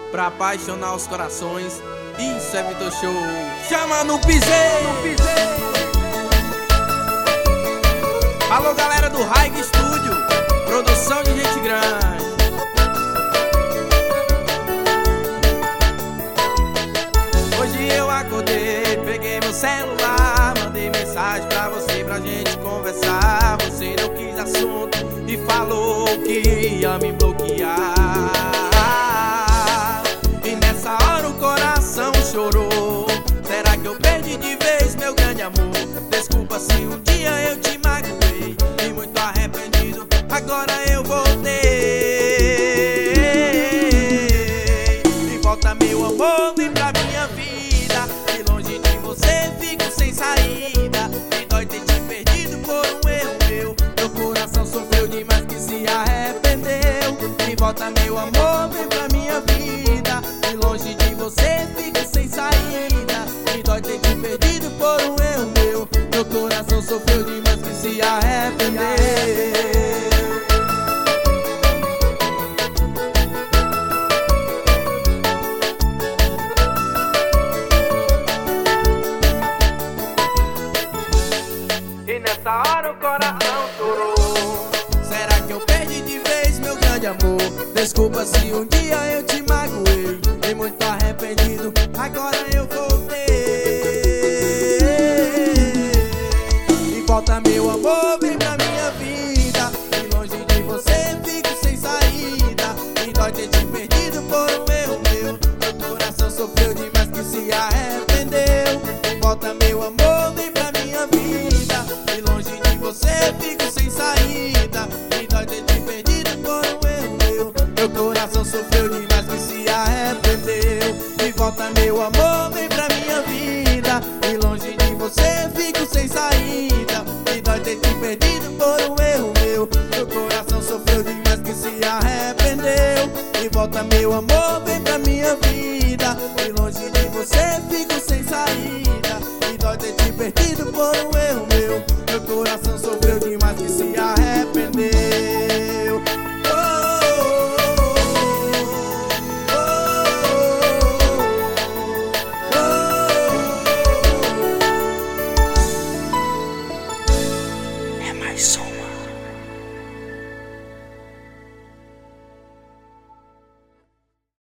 pra apaixonar os corações. Isso é Vitor Show. Chama no piseiro. Alô, galera do Raig Studio, produção de gente grande. Hoje eu acordei, peguei meu celular, mandei mensagem pra você, pra gente conversar. Você não quis assunto e falou que ia me bloquear. E nessa hora o coração chorou. Será que eu perdi de vez meu grande amor? Desculpa se um dia eu te magoei, e muito arrependido, agora eu voltei. E volta meu amor, vem pra minha vida, e longe de você fico sem saída. Me dói ter te perdido por um erro meu. Meu coração sofreu demais que se arrependeu. E volta meu amor, vem pra minha vida, e longe de você fico sem saída. Me dói ter te perdido por um erro meu. Meu coração sofreu demais que se arrependeu. E nessa hora o coração chorou. Será que eu perdi de vez meu grande amor? Desculpa se um dia eu te magoei, e muito arrependido, agora eu voltei. E volta meu amor, vem pra minha vida, e longe de você fico sem saída. Me dói ter te perdido por um erro meu. Meu coração sofreu demais que se arrependeu. E volta meu amor, vem pra minha vida, e longe de você fico sem saída. Me dói ter te perdido por um erro meu. Meu coração sofreu demais que se arrependeu. E volta meu amor, vem pra minha vida, e longe de você fico sem saída. Me dói ter te perdido por um erro meu. Meu coração sofreu demais que se arrependeu. E volta meu amor, vem pra minha vida, e longe de você fico sem saída. Me dói ter te perdido por um erro meu. Meu coração sofreu